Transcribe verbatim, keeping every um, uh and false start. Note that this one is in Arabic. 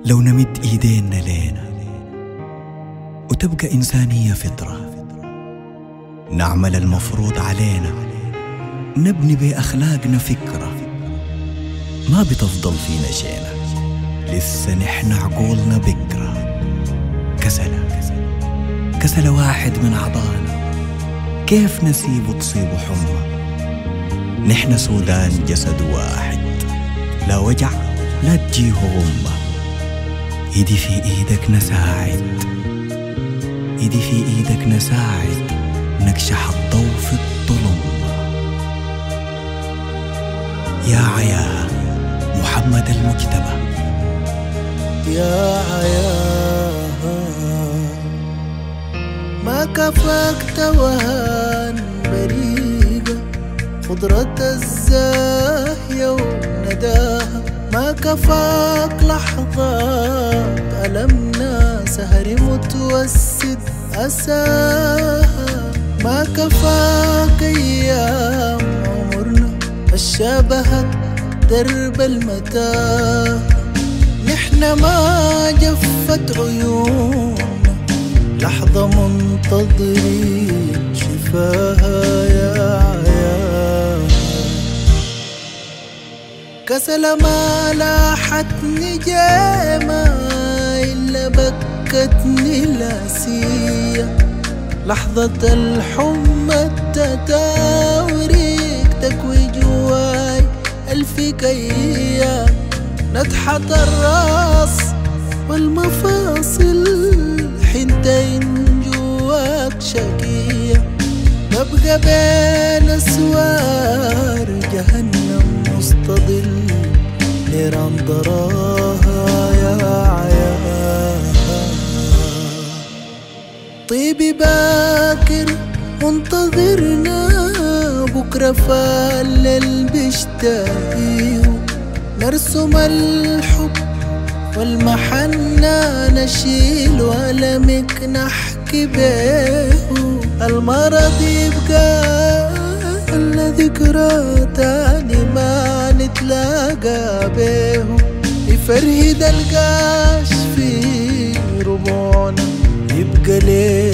لو نمد إيدينا لينا وتبقى إنسانية فطرة، نعمل المفروض علينا، نبني بأخلاقنا فكرة، ما بتفضل فينا شينا، لسه نحن عقولنا بكرة. كسلة كسلة واحد من عضانا، كيف نسيبه تصيبه حمى؟ نحن سودان جسد واحد، لا وجع لا تجيه غمة. ايدي في ايدك نساعد، ايدي في ايدك نساعد، نكشح الضوء في الظلمة. يا عيا محمد المجتبى، يا عيا ما كفاك توهان بريقة، قدرة الزاهية ونداها، ما كفاك لحظات ألمنا، سهر متوسد أساها، ما كفاك أيام عمرنا الشابهت درب المتاهة. نحن ما جفت عيوننا لحظة منتظرين شفاها. يا عيا كسل ما لاحتني جيمة إلا بكتني لاسية، لحظة الحمى التتاوريك تكوي جواي الفكية، نتحة الراس والمفاصل حنتين جواك شقية، نبقى بين أسوار جهنم مستظل نيران ضراها. يا عيا طيبي باكر منتظرنا، بكرة فالليل بيشتاقيه، نرسم الحب والمحنة، نشيل ولمك نحكي بيه، المرض يبقى الذكرى تاني ما نتلاقى بيه، يفرهد القاش في ربوعنا يبقى ليه